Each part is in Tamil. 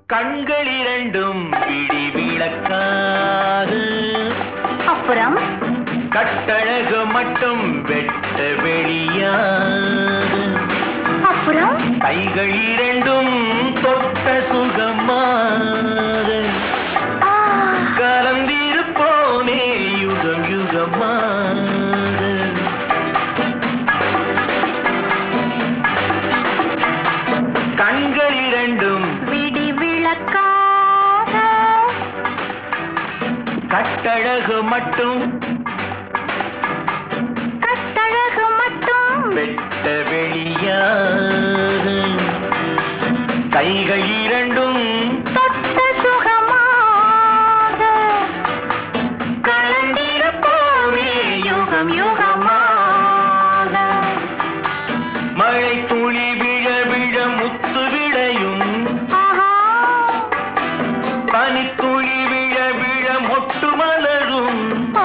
கண்கள் இரண்டும் விழி விளக்காக, அப்புறம் கட்டழகு மட்டும் வெட்ட வெளியாக, அப்புறம் கைகள் இரண்டும் தொட்ட சுகமாக, கலந்திருப்போனே யுகம் யுகமாக. கண்கள் இரண்டும் விடி விளக்காக, கட்டழகு மட்டும் வெட்ட வெளியாக, கைகள் இரண்டும் தொட்ட சுகமாக, கலந்திருப்போமே யுகம் யுகமாக. மழை துளி விழ விழ முத்து விளையும், பனித்துளி விழ விழ மொட்டு மலரும்,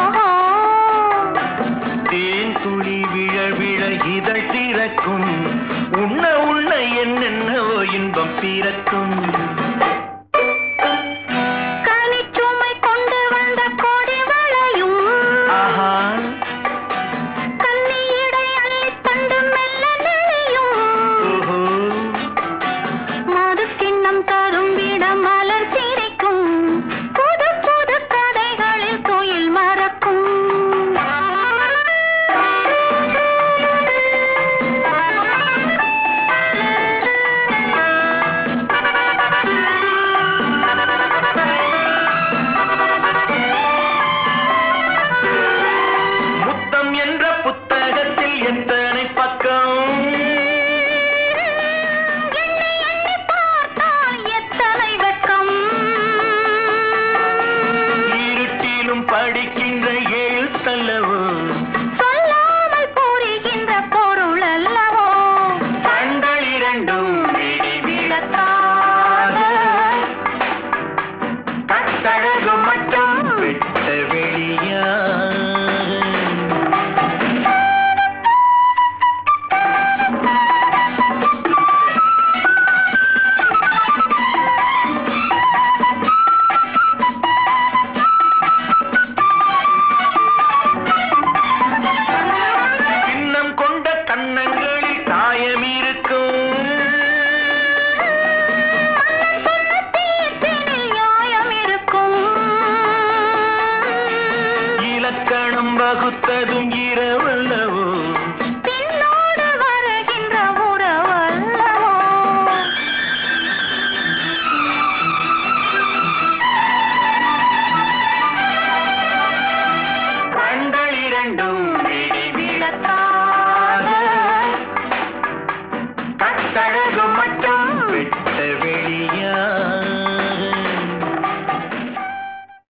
தேன் துளி விழ விழ இதழ் திறக்கும், உண்ண உண்ண என்னென்ன இன்பம் பிறக்கும்.